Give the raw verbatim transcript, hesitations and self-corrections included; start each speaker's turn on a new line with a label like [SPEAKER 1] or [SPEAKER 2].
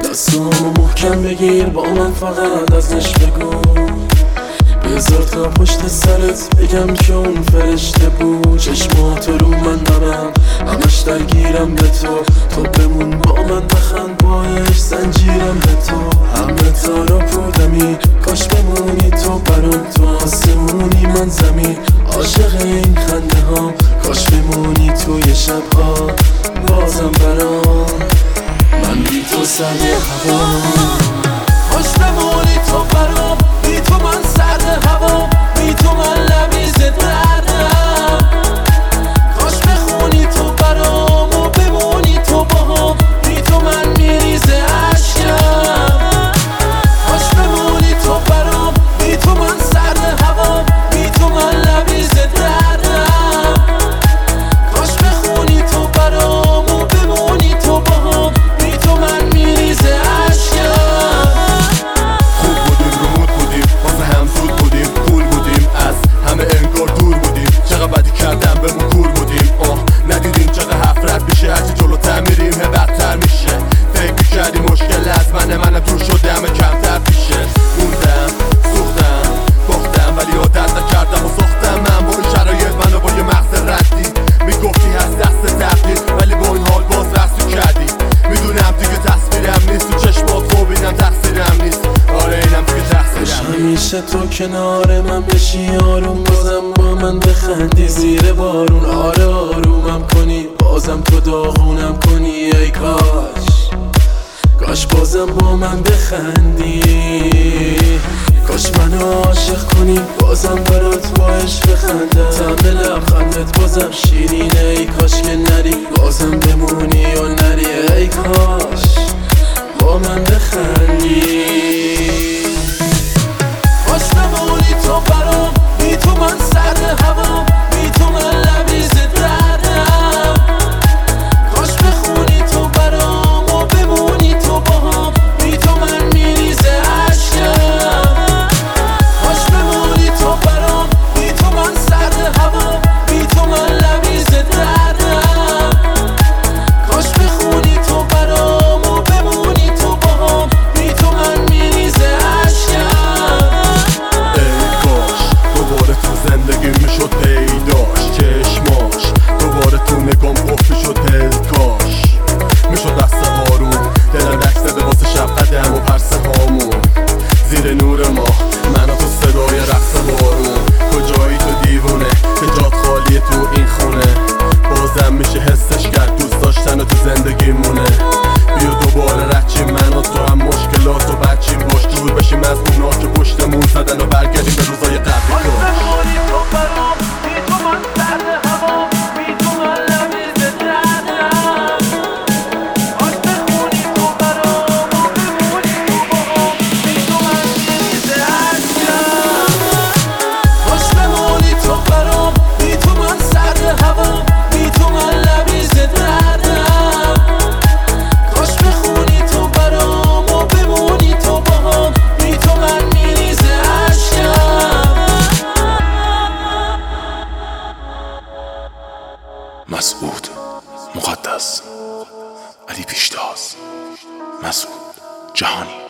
[SPEAKER 1] دستامو محکم بگیر، با من فقط ازش بگو. بذار تا پشت سرت بگم که اون فرشته بود. چشماتو رو من دارم، همش درگیرم به تو. تو بمون با من بخند، باش زنجیرم به تو. همه تارا پودمی، کاش بمونی تو برام. تو آسمونی من زمین، عاشق این خنده ها. کاش بمونی توی شبها بازم برام. من بی تو سرد هوا، کاش بمونی تو برام. بی تو من سرد هوا، بی تو من لبریز دردم. کاش بخونی تو برام و بمونی تو باهم. بی تو من میریزه عشقم. کاش بمونی تو برام، بی تو من سرد هوا، بی تو من لبریز دردم. کاش بخونی تو برام و بمونی تو باهم. بی تو من میریزه عشقم.
[SPEAKER 2] خوب بودیم، رو مود بودیم، واسه هم زود بودیم، کول بودیم، از همه انگار دور بودیم. چقدر بدی کردم بهمون کور بودیم. آه ندیدیم چقدر حفرت میشه، هرچی جلوتر میریم هی بدتر میشه. فکر میکردی مشکل از منه، منم دور شده همه کمتر پیشه. موندم، سوختم، باختم، ولی عادت نکردم و ساختم. من با این شرایط منو با یه مغز ردی میگفتی هست دست تقدیر، ولی با این حال باز رسو کردی. میدونم دیگه تصویرم نیست، تو چشمات خوب اینم تقصیرم نیست. آره اینم دیگه تقصیرم نیست.
[SPEAKER 1] همیشه تو کنار من بشی، آروم بازم با من بخندی زیر بارون. آره آرومم کنی، بازم تو داغونم کنی. ای کاش، کاش بازم با من بخندی. کاش منو عاشق کنی، بازم برات با عشق بخندم. طعم لبخندت بازم شیرینه. ای کاش که نری، بازم بمونی یا نری. ای کاش با من بخندی. کاش بمونی تو برام، بی تو من سرد هوا، بی تو من لبریز دردم. کاش بخونی تو برام و بمونی تو باهم. بی تو من میریزه عشقم. کاش بمونی تو برام، بی تو من سرد هوا، بی تو من لبریز دردم. کاش بخونی تو برام و بمونی تو باهم. بی تو من میریزه عشقم.
[SPEAKER 2] دوباره تو زندگی میشد پیداش، چشماش دوباره تو نگام قفل شد. دلکاش میشد دست آروم، دلم رک زده واسه شب قدم و پرسه هامون. زیر نور ما من و تو صدای رقص بارون. کجایی تو دیوونه که جات خالیه تو این خونه. بازم میشه حسش کرد، دوست داشتن و تو زندگی مونه. بیا دوباره رچیم من و تو، هم مشکلات و بچیم باش. دور بشیم از اونا که پشتمون زدن و برگردیم به روزای قبلی.
[SPEAKER 3] مسعود مقدس، علی پیشتاز، مسعود جهانی.